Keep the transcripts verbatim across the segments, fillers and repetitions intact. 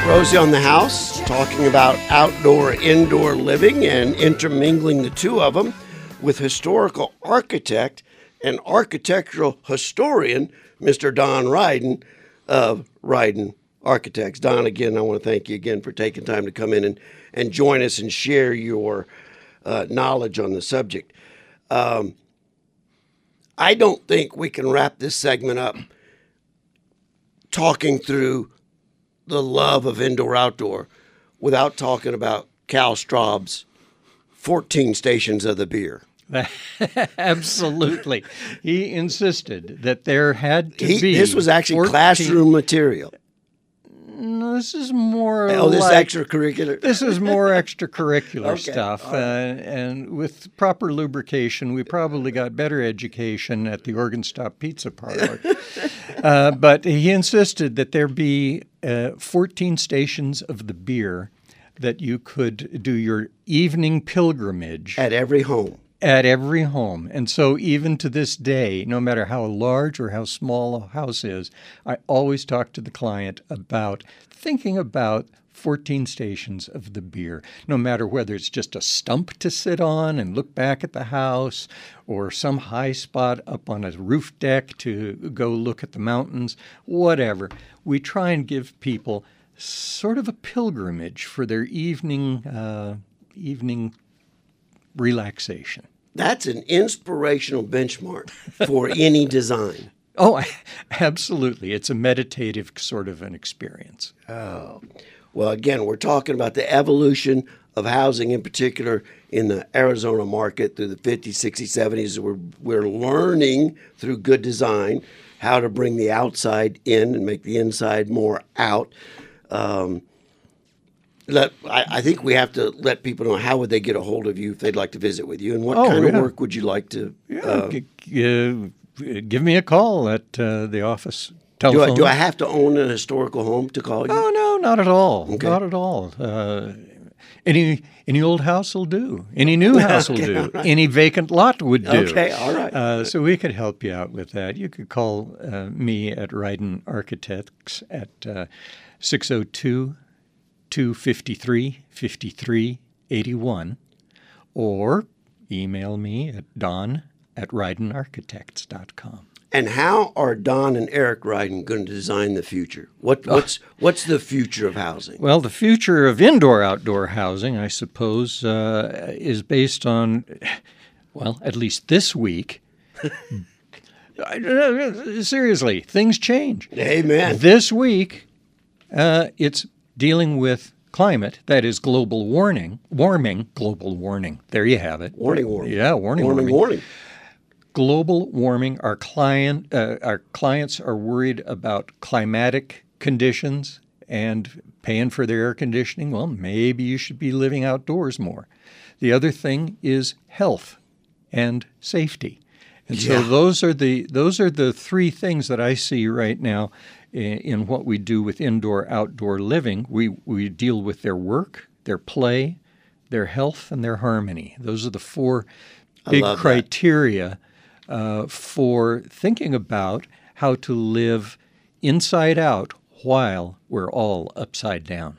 Rosie on the House, talking about outdoor, indoor living and intermingling the two of them with historical architect and architectural historian, Mister Don Ryden of Ryden Architects. Don, again, I want to thank you again for taking time to come in and, and join us and share your uh, knowledge on the subject. Um, I don't think we can wrap this segment up talking through the love of indoor-outdoor without talking about Cal Straub's fourteen Stations of the Beer. Absolutely. He insisted that there had to he, be... This was actually fourteen classroom material. No, this is more Oh, this like, is extracurricular? This is more extracurricular Okay, stuff. all right. Uh, and with proper lubrication, we probably got better education at the Organ Stop Pizza Parlor. uh, but he insisted that there be uh, fourteen stations of the beer that you could do your evening pilgrimage At every home. at every home. And so even to this day, no matter how large or how small a house is, I always talk to the client about thinking about fourteen stations of the beer, no matter whether it's just a stump to sit on and look back at the house or some high spot up on a roof deck to go look at the mountains, whatever. We try and give people sort of a pilgrimage for their evening uh, evening relaxation. That's an inspirational benchmark for any design. Oh, absolutely. It's a meditative sort of an experience. Oh. Well, again, we're talking about the evolution of housing, in particular in the Arizona market through the fifties, sixties, seventies. We're, we're learning through good design how to bring the outside in and make the inside more out. Um, let, I, I think we have to let people know how would they get a hold of you if they'd like to visit with you, and what Oh, kind yeah. of work would you like to Yeah, uh, g- g- uh, give me a call at uh, the office do? telephone. I, do I have to own an historical home to call you? Oh, no, not at all. Okay. Not at all. Uh, any any old house will do. Any new house will Okay, do. all right. Any vacant lot would do. Okay, all right. Uh, so we could help you out with that. You could call uh, me at Ryden Architects at uh, six oh two, two five three, five three eight one or email me at don at ryden architects dot com. And how are Don and Eric Ryden going to design the future? What, what's what's the future of housing? Well, the future of indoor-outdoor housing, I suppose, uh, is based on, well, at least this week. Seriously, things change. Amen. This week, uh, it's dealing with climate, that is global warming, warming, global warming. There you have it. Warning, warning. Yeah, warning, Warning, warming. warning. Global warming. Our client, uh, our clients are worried about climatic conditions and paying for their air conditioning. Well, maybe you should be living outdoors more. The other thing is health and safety. And Yeah. so those are the those are the three things that I see right now in, in what we do with indoor-outdoor living. We we deal with their work, their play, their health, and their harmony. Those are the four big love that. criteria uh, for thinking about how to live inside out while we're all upside down.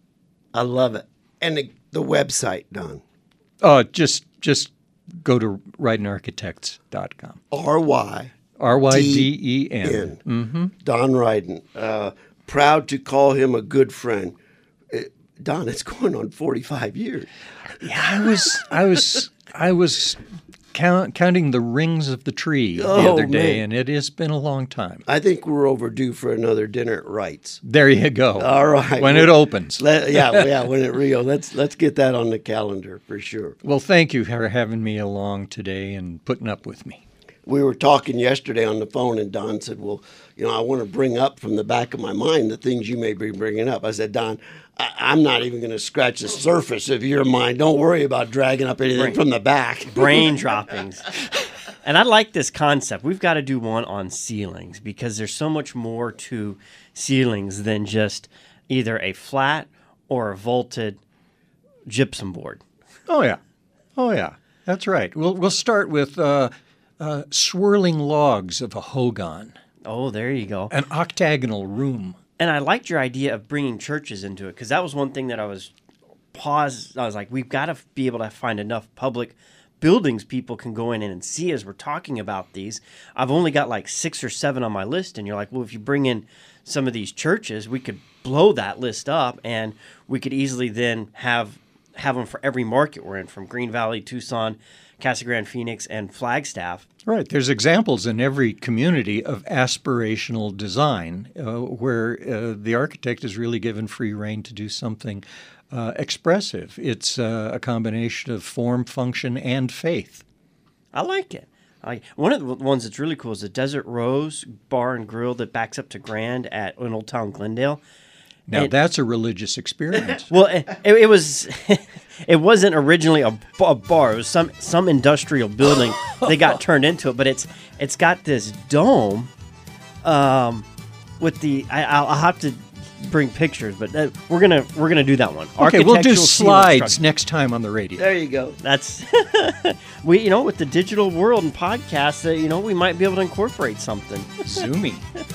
I love it. And the, the website, Don. Uh, just just go to ryden architects dot com. R Y R Y D E N. N. Mm-hmm. Don Ryden. Uh, proud to call him a good friend. Uh, Don, it's going on forty-five years. Yeah, I was I was I was count, counting the rings of the tree the Oh, other day, man. and it has been a long time. I think we're overdue for another dinner at Wright's. There you go. All right. When it opens. Let, yeah, yeah, when it Rio. Let's let's get that on the calendar for sure. Well, thank you for having me along today and putting up with me. We were talking yesterday on the phone, and Don said, well, you know, I want to bring up from the back of my mind the things you may be bringing up. I said, Don, I- I'm not even going to scratch the surface of your mind. Don't worry about dragging up anything Brain- from the back. brain droppings. And I like this concept. We've got to do one on ceilings because there's so much more to ceilings than just either a flat or a vaulted gypsum board. Oh, yeah. Oh, yeah. That's right. We'll, we'll start with uh, uh, swirling logs of a hogan, Oh, there you go. an octagonal room, and I liked your idea of bringing churches into it, because that was one thing that I was paused. I was like, we've got to be able to find enough public buildings people can go in and see as we're talking about these. I've only got like six or seven on my list, and you're like, well, if you bring in some of these churches, we could blow that list up, and we could easily then have have them for every market we're in, from Green Valley, Tucson, Casa Grande, Phoenix, and Flagstaff. Right. There's examples in every community of aspirational design uh, where uh, the architect is really given free rein to do something uh, expressive. It's uh, a combination of form, function, and faith. I like it. I, one of the ones that's really cool is the Desert Rose Bar and Grill that backs up to Grand at in Old Town Glendale. Now, And- that's a religious experience. Well, it, it was. It wasn't originally a, a bar. It was some some industrial building that got turned into it. But it's it's got this dome, um, with the. I, I'll, I'll have to bring pictures, but uh, we're gonna we're gonna do that one. Okay, we'll do Architectural ceiling slides structure. next time on the radio. There you go. That's we. You know, with the digital world and podcasts, uh, you know, we might be able to incorporate something. Zoomy.